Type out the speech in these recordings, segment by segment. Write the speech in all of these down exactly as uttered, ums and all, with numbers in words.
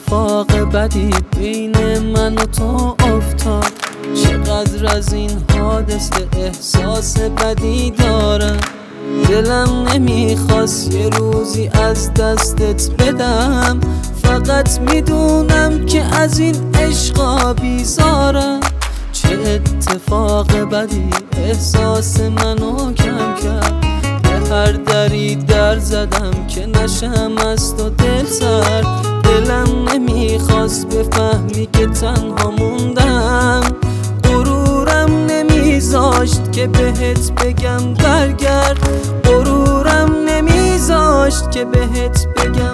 اتفاق بدی بین من و تو افتاد، چقدر از این حادثه احساس بدی دارم. دلم نمیخواست یه روزی از دستت بدم، فقط میدونم که از این عشقا بیزارم. چه اتفاق بدی احساس منو کم کرد، به هر دری در زدم که نشم از تو دل سرد. دلم نمیخواست بفهمی که تنها موندم، غرورم نمیذاشت که بهت بگم برگرد، غرورم نمیذاشت که بهت بگم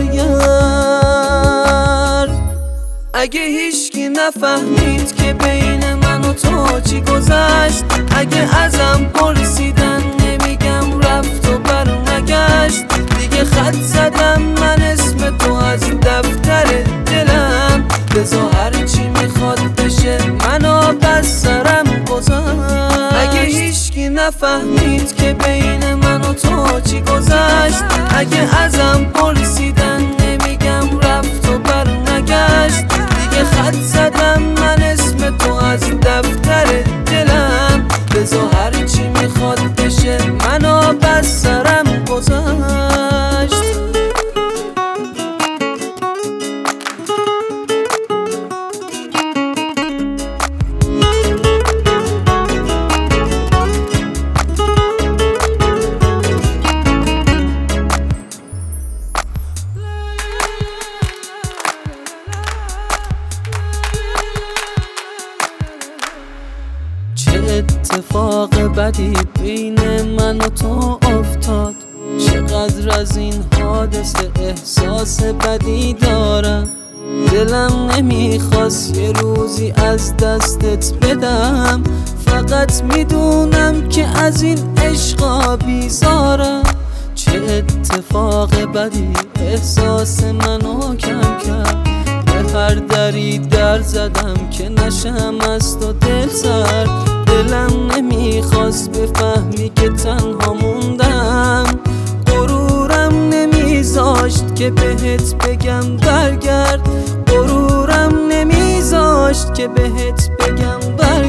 برگرد. اگه هیچکی نفهمید که بین من و تو چی گذشت، اگه ازم پرسیدن نمیگم رفت و بر نگشت، دیگه خط زدم من اسم تو از دفتر دلم. بذار هرچی میخواد بشه منو بس سرم گذشت. اگه هیچکی نفهمید که بین من و تو چی گذشت، اگه ازم پرسیدن نمیگم رفت و بر نگشت، دیگه خط زدم من اسم تو از دفتر دلم. بذار هرچی میخواد بشه منو بس سرم گذشت. اتفاق بدی بین من و تو افتاد، چقدر از این حادثه احساس بدی دارم. دلم نمیخواست یه روزی از دستت بدم، فقط میدونم که از این عشقا بیزارم. چه اتفاق بدی احساس منو کم کرد، به هر دری در زدم که نشم از تو دل سرد. دلم نمیخواست بفهمی که تنها موندم، غرورم نمیذاشت که بهت بگم برگرد، غرورم نمیذاشت که بهت بگم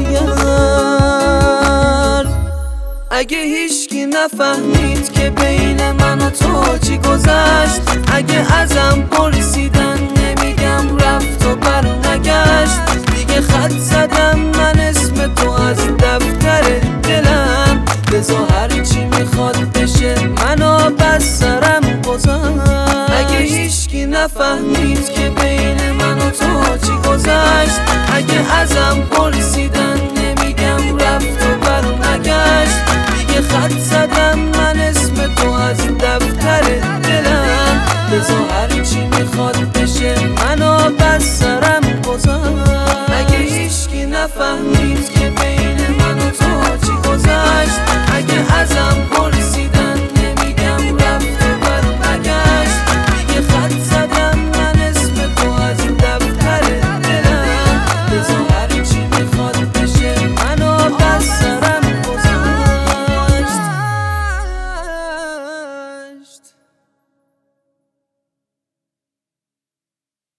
برگرد. اگه هیچکی نفهمید که بین من و تو چی گذشت، اگه ازم پرسیدن نمیگم رفت و بر نگشت، دیگه خط زدم من اسم تو از دفتر دلم. بذار هرچی میخواد بشه منو بس سرم گذشت. اگه هیچکی نفهمید که بین من و تو چی گذشت، اگه ازم پرسیدن نمیگم رفت و بر نگشت، دیگه خط زدم من اسم تو از دفتر دلم. بذار هرچی میخواد بشه منو بس سرم گذشت. اگه هیچکی نفهمید که بین من و تو چی گذشت، اگه ازم